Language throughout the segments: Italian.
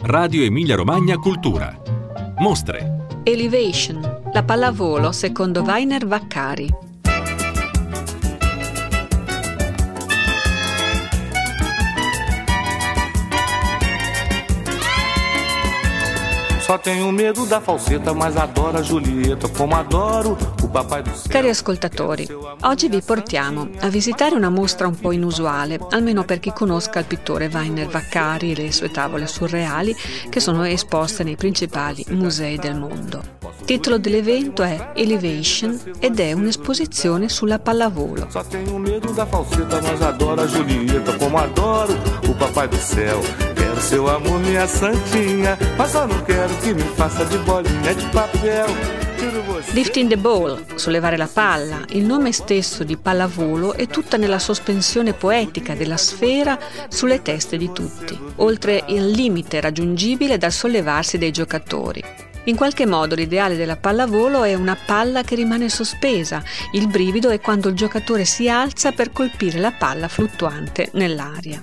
Radio Emilia Romagna Cultura. Mostre. Elevation, la pallavolo secondo Vainer Vaccari. Só tenho medo da falsetta, mas adoro a Giulietta, come adoro o papai do cielo. Cari ascoltatori, oggi vi portiamo a visitare una mostra un po' inusuale, almeno per chi conosca il pittore Vainer Vaccari e le sue tavole surreali che sono esposte nei principali musei del mondo. Il titolo dell'evento è Elevation ed è un'esposizione sulla pallavolo. Só tenho medo da falsetta, mas adoro a Giulietta, come adoro o papai do céu. Quero seu amor, minha santinha, mas só não quero che mi faça di bolinha di papel. Lifting the ball, sollevare la palla, il nome stesso di pallavolo è tutta nella sospensione poetica della sfera sulle teste di tutti, oltre il limite raggiungibile dal sollevarsi dei giocatori. In qualche modo l'ideale della pallavolo è una palla che rimane sospesa, il brivido è quando il giocatore si alza per colpire la palla fluttuante nell'aria.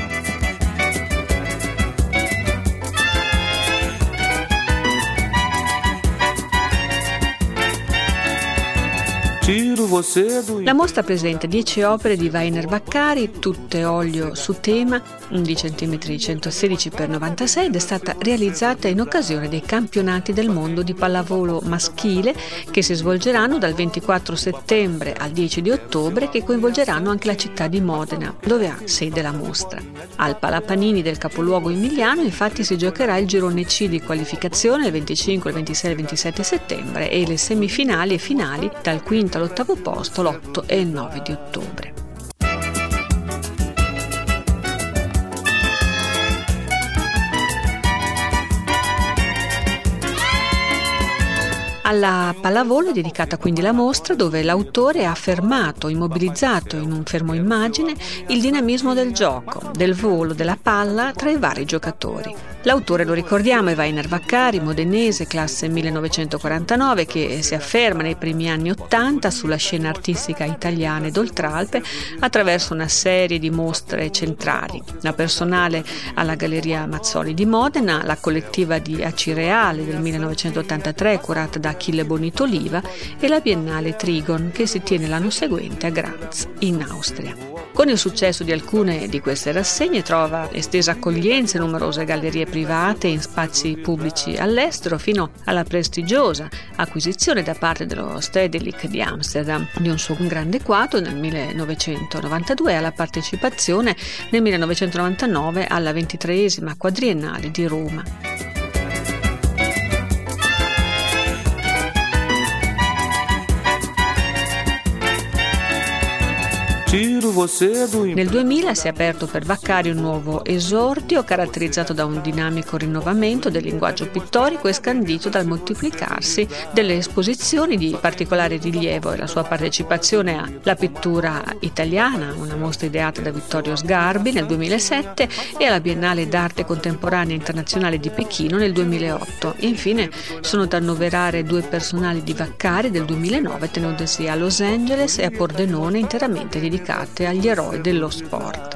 La mostra presenta 10 opere di Vainer Vaccari, tutte olio su tema, di centimetri 116 x 96 ed è stata realizzata in occasione dei campionati del mondo di pallavolo maschile che si svolgeranno dal 24 settembre al 10 di ottobre, che coinvolgeranno anche la città di Modena, dove ha sede la mostra. Al Palapanini del capoluogo emiliano infatti si giocherà il girone C di qualificazione il 25, il 26 e il 27 settembre e le semifinali e finali dal quinto all'8º posto l'8 e il 9 di ottobre. Alla pallavolo è dedicata quindi la mostra, dove l'autore ha fermato, immobilizzato in un fermo immagine il dinamismo del gioco, del volo della palla tra i vari giocatori. L'autore, lo ricordiamo, è Vainer Vaccari, modenese, classe 1949, che si afferma nei primi anni '80 sulla scena artistica italiana ed oltralpe attraverso una serie di mostre centrali, la personale alla Galleria Mazzoli di Modena, la collettiva di Acireale del 1983 curata da Achille Bonito Oliva e la Biennale Trigon che si tiene l'anno seguente a Graz in Austria. Con il successo di alcune di queste rassegne trova estesa accoglienza in numerose gallerie private e in spazi pubblici all'estero, fino alla prestigiosa acquisizione da parte dello Stedelijk di Amsterdam di un suo grande quadro nel 1992 e alla partecipazione nel 1999 alla 23esima quadriennale di Roma. Nel 2000 si è aperto per Vaccari un nuovo esordio caratterizzato da un dinamico rinnovamento del linguaggio pittorico e scandito dal moltiplicarsi delle esposizioni di particolare rilievo e la sua partecipazione alla pittura italiana, una mostra ideata da Vittorio Sgarbi nel 2007 e alla Biennale d'Arte Contemporanea Internazionale di Pechino nel 2008. Infine sono da annoverare 2 personali di Vaccari del 2009 tenutesi a Los Angeles e a Pordenone, interamente dedicate agli eroi dello sport.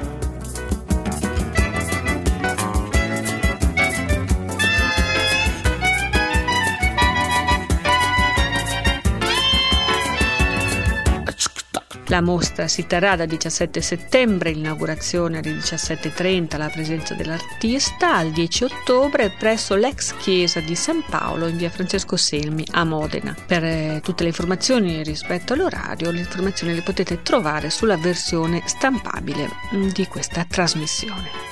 La mostra si terrà dal 17 settembre, l'inaugurazione alle 17:30, la presenza dell'artista, al 10 ottobre presso l'ex chiesa di San Paolo in via Francesco Selmi a Modena. Per tutte le informazioni rispetto all'orario, le informazioni le potete trovare sulla versione stampabile di questa trasmissione.